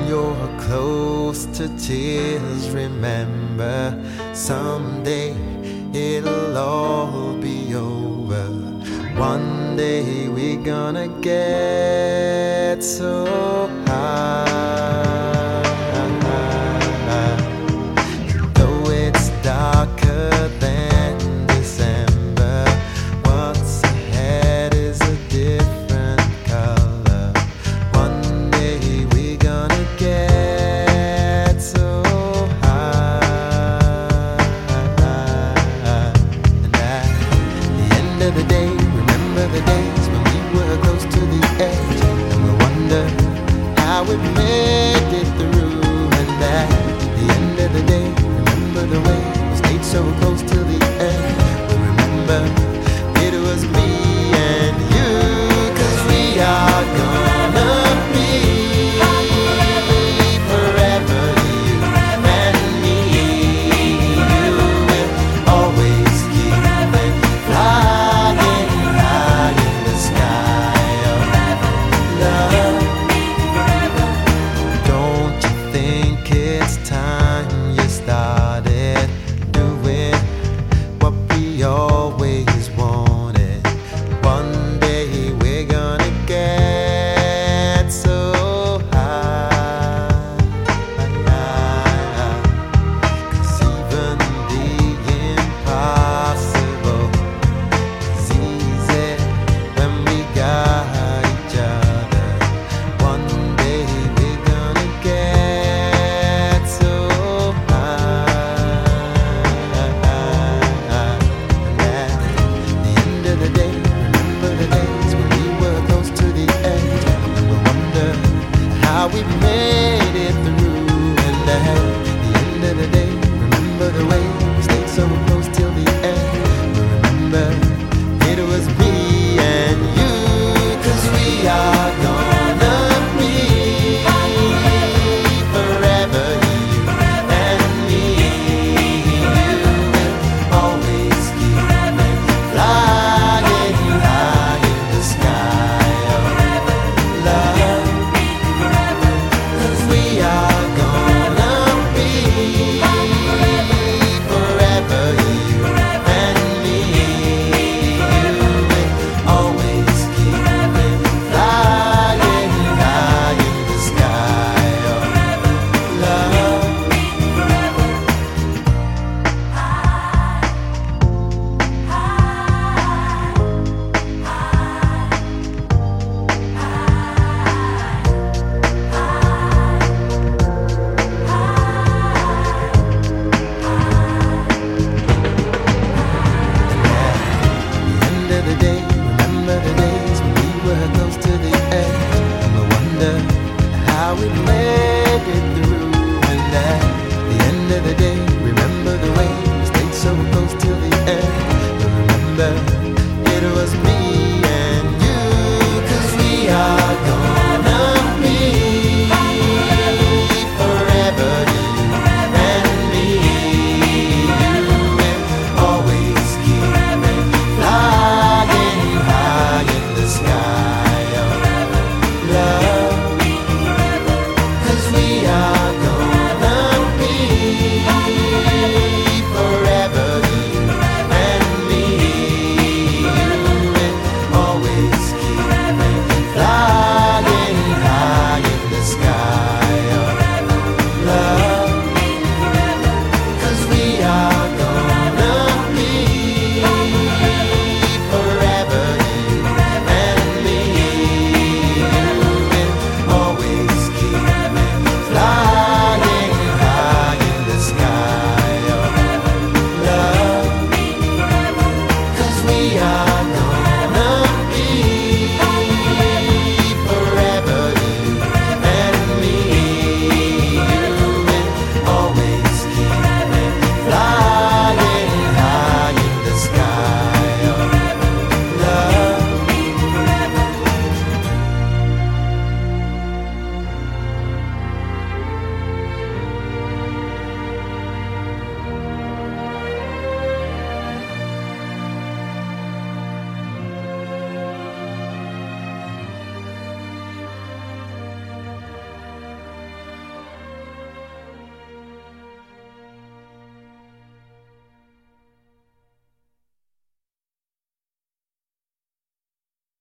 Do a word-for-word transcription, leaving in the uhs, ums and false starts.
you're close to tears, remember someday it'll all be over. One day we're gonna get so high. Though it's darker than December, what's ahead is a different color. One day we're gonna get so high. And at the end of the day, remember the days when we were close to the edge, and we wonder how we made it through. And at the end of the day, remember the way we stayed so close till the end. We remember it was me and you, 'cause we are gonna be forever, you and me. You will always keep it flying high in the sky of love. Don't you think it's time you started doing what we always wanted? One day we're gonna get so high. 'Cause even the impossible is easy when we got each other. One day we're gonna get so high. And at the end of the day, remember the days when we were close to the edge, and we wonder how we made it through. And at the end of the day, remember the way we stayed so close till the end. We remember it was me and you, 'cause we are gonna be forever, you and me. You will always keep me flying high in the sky of love. 'Cause we are gonna be forever, you and me. You will always keep me flying high in the sky of love. The end of the day, remember the days when we were close to the edge, and we wonder how we made it through. And at the end of the day,